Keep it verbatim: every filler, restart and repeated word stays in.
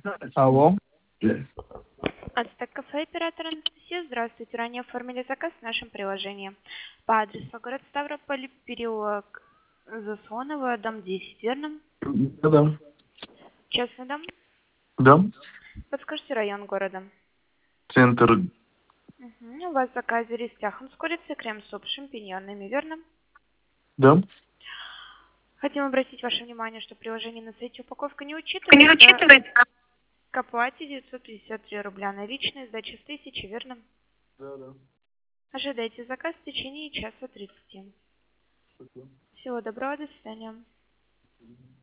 Алло. Ацтек кафе, оператор Анастасия. Здравствуйте. Ранее оформили заказ в нашем приложении. По адресу город Ставрополь, переулок Заслонова, дом десять, верно? Да-да. Частный дом? Да. Подскажите район города. Центр. Угу. У вас в заказе рис тяхом с курицей, крем-суп с шампиньонами, верно? Да. Хотим обратить ваше внимание, что приложение на сайте упаковка не Не учитывается. учитывается. К оплате девятьсот пятьдесят три рубля наличные, сдача с тысячи, верно? Да, да. Ожидайте заказ в течение часа тридцати. Всего доброго, до свидания.